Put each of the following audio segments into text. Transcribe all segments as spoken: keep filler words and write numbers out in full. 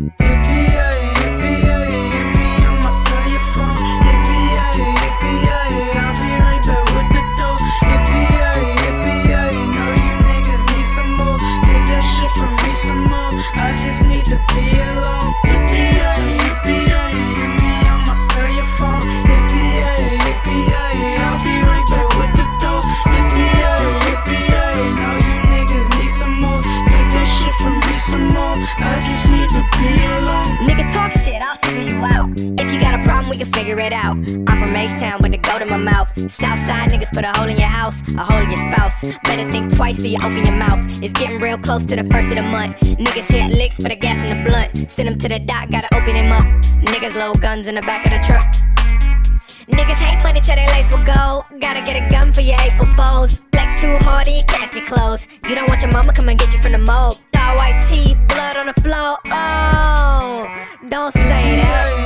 We can figure it out. I'm from H-Town with the gold in my mouth. Southside niggas put a hole in your house, a hole in your spouse. Better think twice before you open your mouth. It's getting real close to the first of the month. Niggas hit licks for the gas in the blunt. Send them to the dock, gotta open him up. Niggas load guns in the back of the truck. Niggas hate money till they lace with gold. Gotta get a gun for your hateful foes. Flex too hard and you catch your clothes. You don't want your mama come and get you from the mold. All white tee, blood on the floor. Oh, don't say that.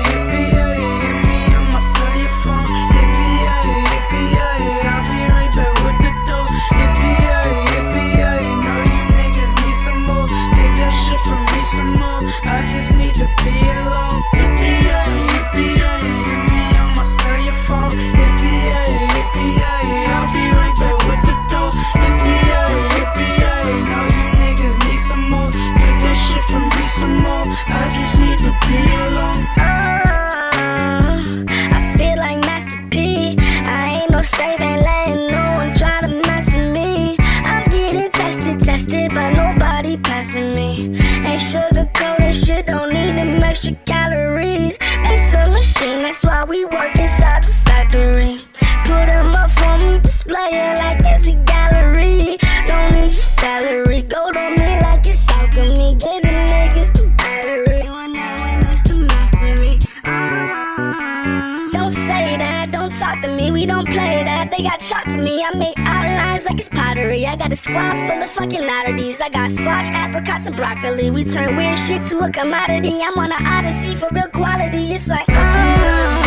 I just need to be alone. Yippee-yay, yippee-yay, hit me on my cellular phone. Yippee-yay, yippee-yay, I'll be right back with the dough. Yippee-yay, yippee-yay, know you niggas need some more. Take that shit from me some more. I just need to be alone. uh, I feel like Master P. I ain't no slave, ain't letting no one try to mess with me. I'm getting tested, tested, but nobody passing me. Ain't sugarcoated shit, don't need them extra calories. It's a machine, that's why we work inside the factory. Put them up for me, display it like it's a gallery. Don't need your salary, gold on me like it's alchemy. Get the niggas the battery, when that when it's the mastery. uh, Don't say that, don't talk to me, we don't play that. They got chalk for me, I make outlines like it's pottery. I got a squad full of fucking oddities. I got squash, apricots, and broccoli. We turn weird shit to a commodity. I'm on an odyssey for real quality. It's like, uh,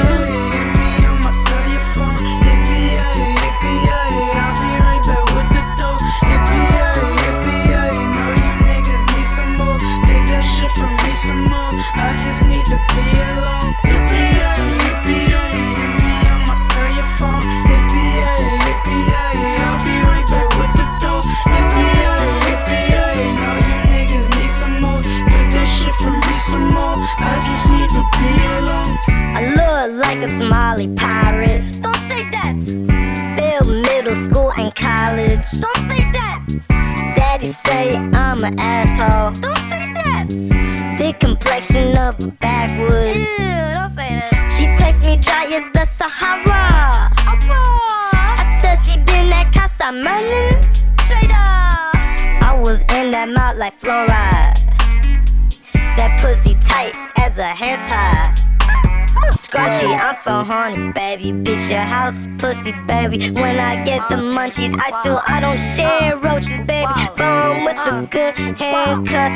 I just need to be alone. Yippee-yay, yippee-yay, hit me on my cellular phone. Yippee-yay, yippee-yay, I'll be right back with the dough. Yippee-yay, yippee-yay, know you niggas need some more. Take that shit from me some more. I just need to be alone. I look like a Somali pirate. Don't say that. Failed middle school and college. Don't say that. Daddy say I'm an asshole. Don't say that. The complexion of a backwoods. Ew, don't say that. She takes me dry as the Sahara. Oh, After she been at Casa Merlin, straight up. I was in that mouth like fluoride. That pussy tight as a hair tie. Scratchy, I'm so horny, baby. Bitch, your house pussy, baby. When I get the munchies, I still, I don't share roaches, baby. Bum with a good haircut.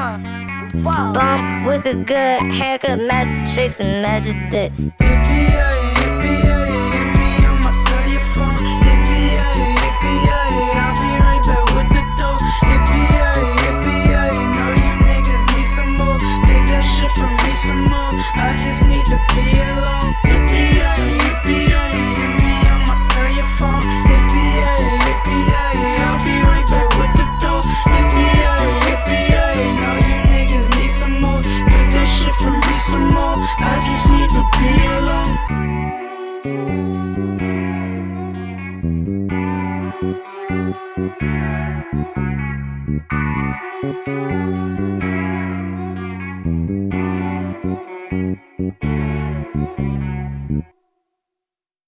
Bum with a good haircut. Magic tricks and magic dick. Yippee-yay, yippee-yay, hit me on my cellular phone. Yippee-yay, yippee-yay, I'll be right back with the dough. Yippee-yay, yippee-yay, know you niggas need some more. Take that shit from me some more. I just need to be alone. Yippee-yay, yippee-yay, hit me on my cellular phone. Yippee-yay, yippee-yay, I'll be right back with the dough. Yippee-yay, yippee-yay, know you niggas need some more. Take that shit from me some more. I just need to be alone. Thank you.